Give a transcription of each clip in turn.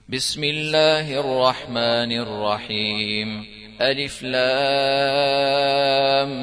بسم الله الرحمن الرحيم. ألف لام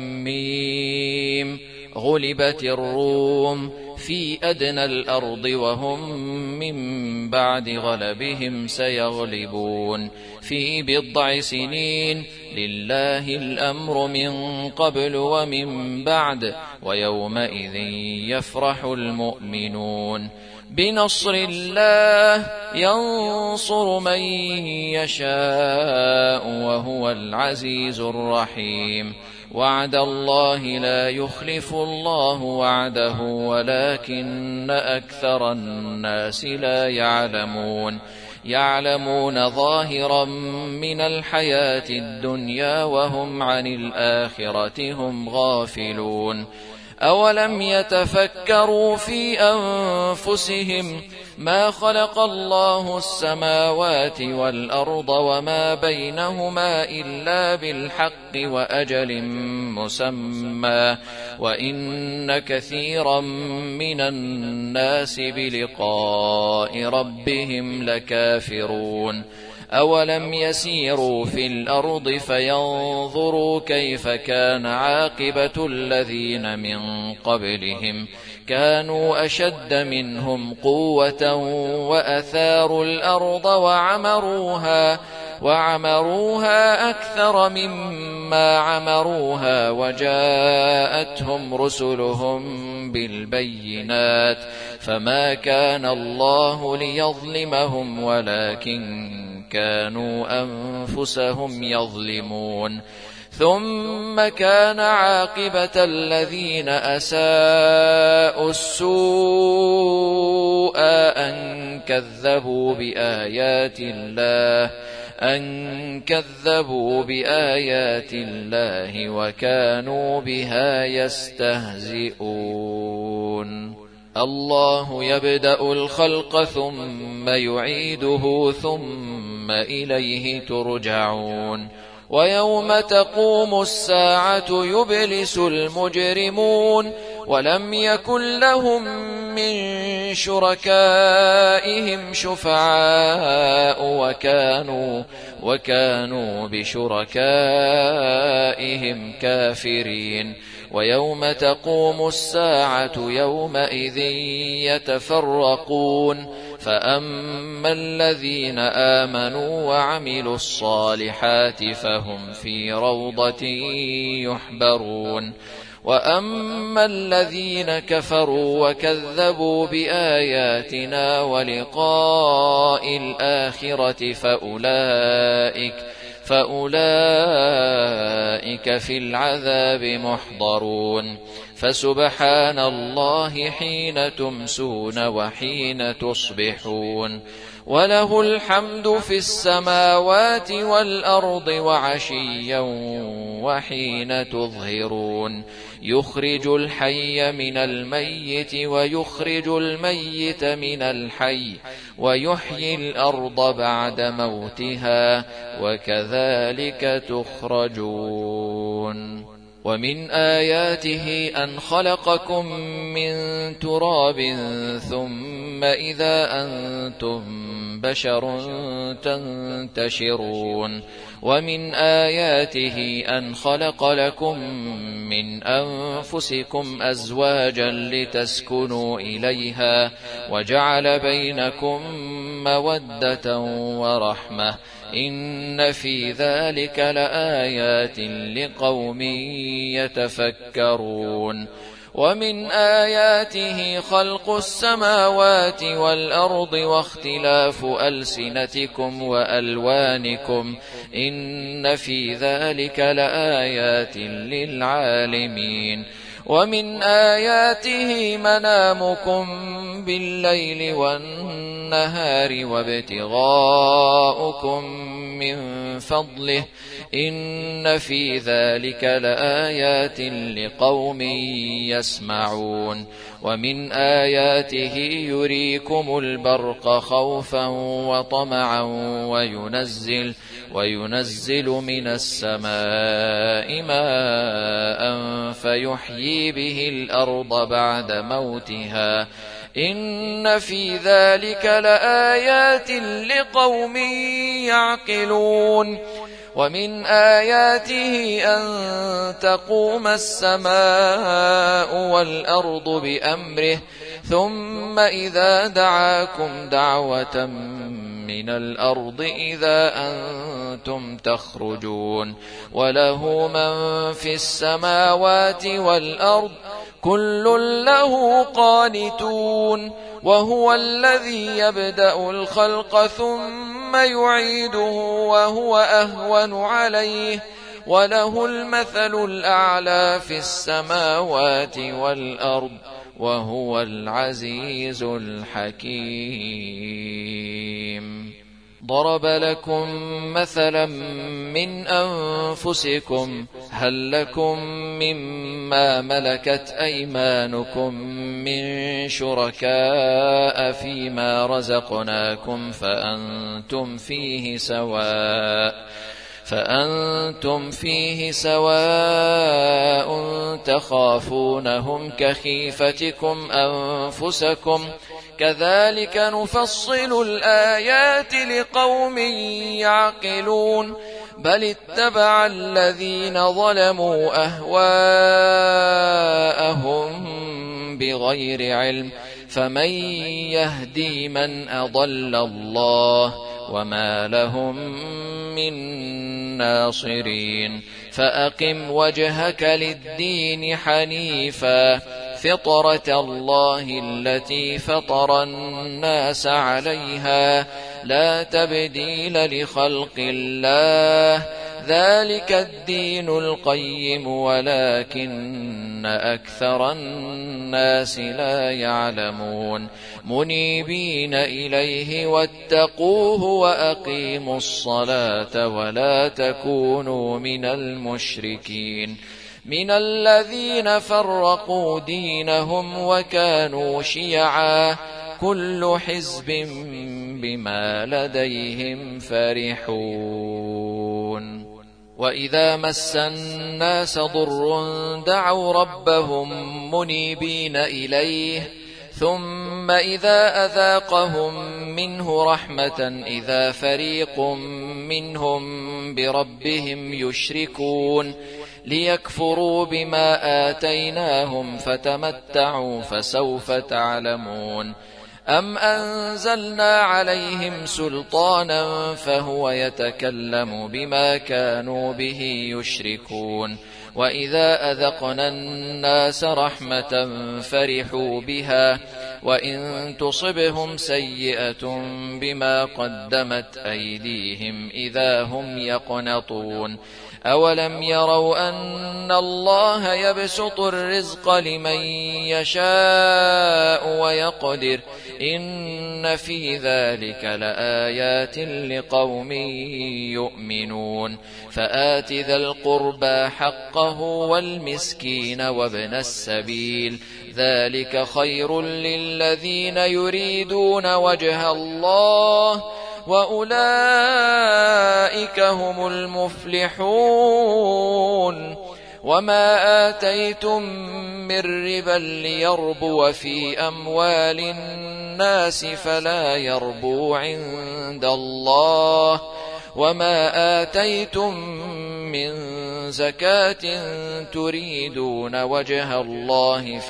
ميم. غلبت الروم في أدنى الأرض وهم من بعد غلبهم سيغلبون في بضع سنين. لله الأمر من قبل ومن بعد ويومئذ يفرح المؤمنون. بنصر الله ينصر من يشاء وهو العزيز الرحيم. وعد الله لا يخلف الله وعده ولكن أكثر الناس لا يعلمون ظاهرا من الحياة الدنيا وهم عن الآخرة هم غافلون. أولم يتفكروا في أنفسهم ما خلق الله السماوات والأرض وما بينهما إلا بالحق وأجل مسمى وإن كثيرا من الناس بلقاء ربهم لكافرون. أولم يسيروا في الأرض فينظروا كيف كان عاقبة الذين من قبلهم كانوا أشد منهم قوة وأثاروا الأرض وعمروها أكثر مما عمروها وجاءتهم رسلهم بالبينات فما كان الله ليظلمهم ولكن كانوا أنفسهم يظلمون. ثم كان عاقبة الذين أساءوا السوء أن كذبوا بآيات الله وكانوا بها يستهزئون. الله يبدأ الخلق ثم يعيده ثم إليه ترجعون. ويوم تقوم الساعة يبلس المجرمون ولم يكن لهم من شركائهم شفعاء وكانوا بشركائهم كافرين. ويوم تقوم الساعة يومئذ يتفرقون فأما الذين آمنوا وعملوا الصالحات فهم في روضة يحبرون. وأما الذين كفروا وكذبوا بآياتنا ولقاء الآخرة فأولئك في العذاب محضرون. فسبحان الله حين تمسون وحين تصبحون وله الحمد في السماوات والأرض وعشيا وحين تظهرون. يخرج الحي من الميت ويخرج الميت من الحي ويحيي الأرض بعد موتها وكذلك تخرجون. ومن آياته أن خلقكم من تراب ثم إذا أنتم بشر تنتشرون. ومن آياته أن خلق لكم من أنفسكم أزواجا لتسكنوا إليها وجعل بينكم مودة ورحمة إن في ذلك لآيات لقوم يتفكرون. ومن آياته خلق السماوات والأرض واختلاف ألسنتكم وألوانكم إن في ذلك لآيات للعالمين. ومن آياته منامكم بالليل والنهار وابتغاؤكم من فضله إن في ذلك لآيات لقوم يسمعون. ومن آياته يريكم البرق خوفا وطمعا وينزل من السماء ماء فيحيي به الأرض بعد موتها إن في ذلك لآيات لقوم يعقلون ومن آياته أن تقوم السماء والأرض بأمره ثم إذا دعاكم دعوة من الأرض إذا أنتم تخرجون وله من في السماوات والأرض كل له قانتون وهو الذي يبدأ الخلق ثم يعيده وهو أهون عليه وله المثل الأعلى في السماوات والأرض وهو العزيز الحكيم. ضرب لكم مثلا من أنفسكم هل لكم مما ملكت أيمانكم من شركاء فيما رزقناكم فأنتم فيه سواء تخافونهم كخيفتكم أنفسكم كذلك نفصل الآيات لقوم يعقلون بل اتبع الذين ظلموا أهواءهم بغير علم فمن يهدي من أضل الله وما لهم من ناصرين. فأقم وجهك للدين حنيفا فطرة الله التي فطر الناس عليها لا تبديل لخلق الله ذلك الدين القيم ولكن أكثر الناس لا يعلمون. منيبين إليه واتقوه وأقيموا الصلاة ولا تكونوا من المشركين من الذين فرقوا دينهم وكانوا شيعا كل حزب بما لديهم فرحون. وإذا مس الناس ضر دعوا ربهم منيبين إليه ثم إذا أذاقهم منه رحمة إذا فريق منهم بربهم يشركون ليكفروا بما آتيناهم فتمتعوا فسوف تعلمون. أم أنزلنا عليهم سلطانا فهو يتكلم بما كانوا به يشركون. وإذا أذقنا الناس رحمة فرحوا بها وإن تصبهم سيئة بما قدمت أيديهم إذا هم يقنطون. أولم يروا أن الله يبسط الرزق لمن يشاء ويقدر إن في ذلك لآيات لقوم يؤمنون. فآت ذا القربى حقه والمسكين وابن السبيل ذلك خير للذين يريدون وجه الله وأولئك هم المفلحون. وما آتيتم من ربا ليربو في أموال الناس فلا يربو عند الله وما آتيتم من زكاة تريدون وجه الله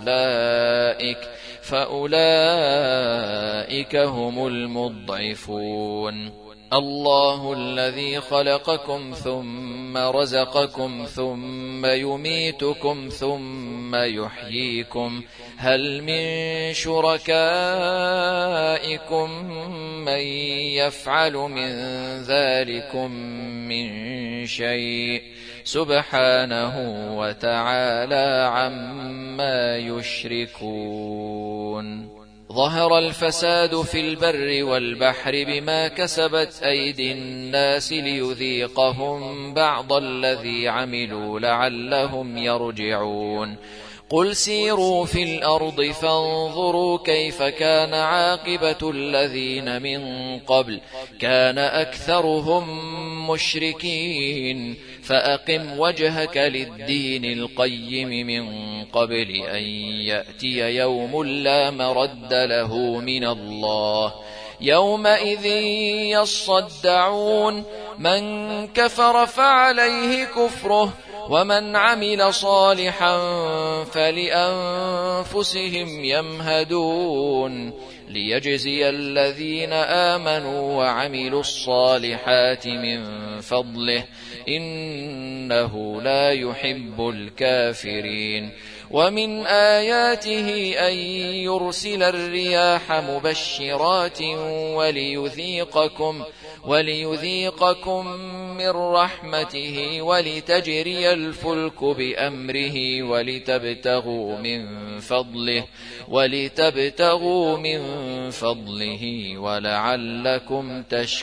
فأولئك هم المضعفون. الله الذي خلقكم ثم رزقكم ثم يميتكم ثم يحييكم هل من شركائكم من يفعل من ذلكم من شيء سبحانه وتعالى عما يشركون. ظهر الفساد في البر والبحر بما كسبت أيدي الناس ليذيقهم بعض الذي عملوا لعلهم يرجعون. قل سيروا في الأرض فانظروا كيف كان عاقبة الذين من قبل كان أكثرهم مشركين فأقم وجهك للدين القيم من قبل أن يأتي يوم لا مرد له من الله يومئذ يصدعون من كفر فعليه كفره ومن عمل صالحا فلأنفسهم يمهدون ليجزي الذين آمنوا وعملوا الصالحات من فضله إنه لا يحب الكافرين ومن آياته أن يرسل الرياح مبشرات وليذيقكم من رحمته ولتجري الفلك بأمره ولتبتغوا من فضله ولعلكم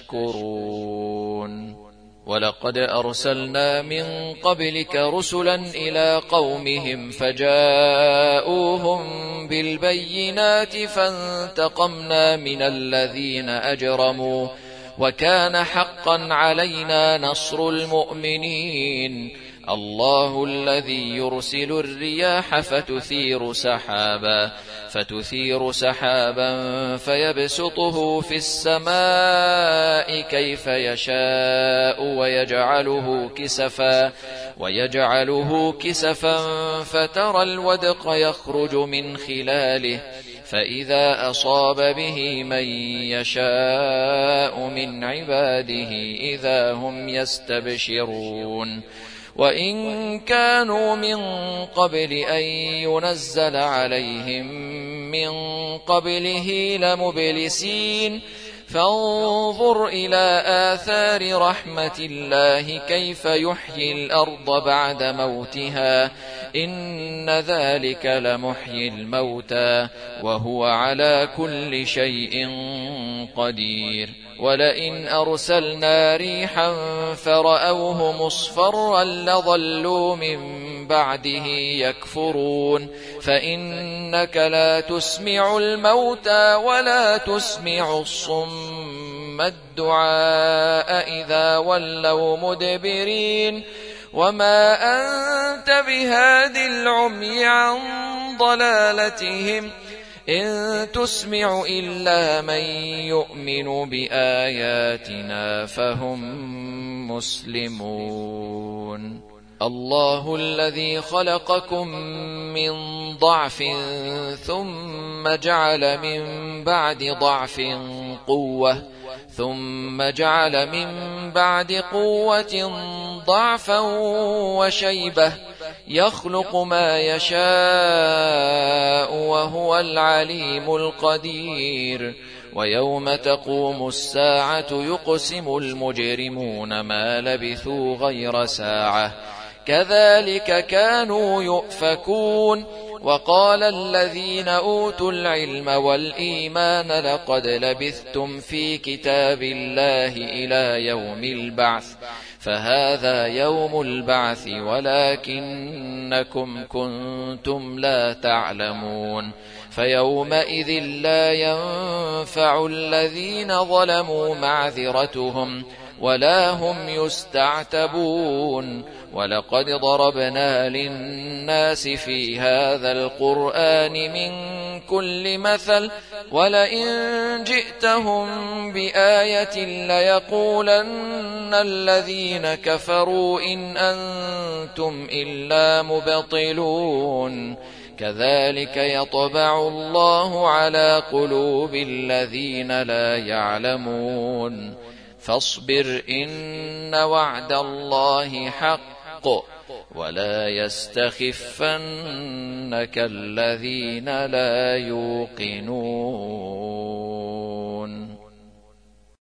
تشكرون ولقد أرسلنا من قبلك رسلا إلى قومهم فجاءوهم بالبينات فانتقمنا من الذين أجرموا وكان حقا علينا نصر المؤمنين الله الذي يرسل الرياح فتثير سحابا فيبسطه في السماء كيف يشاء ويجعله كسفا فترى الودق يخرج من خلاله فإذا أصاب به من يشاء من عباده إذا هم يستبشرون وإن كانوا من قبل أن ينزل عليهم من قبله لمبلسين فانظر إلى آثار رحمة الله كيف يحيي الأرض بعد موتها إن ذلك لمحيي الموتى وهو على كل شيء قدير ولئن أرسلنا ريحا فرأوه مصفرا لظلوا من بعده يكفرون فإنك لا تسمع الموتى ولا تسمع الصم الدعاء إذا ولوا مدبرين وما أنت بهاد العمي عن ضلالتهم إن تسمع إلا من يؤمن بآياتنا فهم مسلمون الله الذي خلقكم من ضعف ثم جعل من بعد ضعف قوة ثم جعل من بعد قوة ضعفا وشيبة يخلق ما يشاء وهو العليم القدير ويوم تقوم الساعة يقسم المجرمون ما لبثوا غير ساعة كذلك كانوا يؤفكون وقال الذين أوتوا العلم والإيمان لقد لبثتم في كتاب الله إلى يوم البعث فهذا يوم البعث ولكنكم كنتم لا تعلمون فيومئذ لا ينفع الذين ظلموا معذرتهم ولا هم يستعتبون ولقد ضربنا للناس في هذا القرآن من كل مثل ولئن جئتهم بآية ليقولن الذين كفروا إن أنتم إلا مبطلون كذلك يطبع الله على قلوب الذين لا يعلمون فاصبر إن وعد الله حق ولا يستخفنك الذين لا يوقنون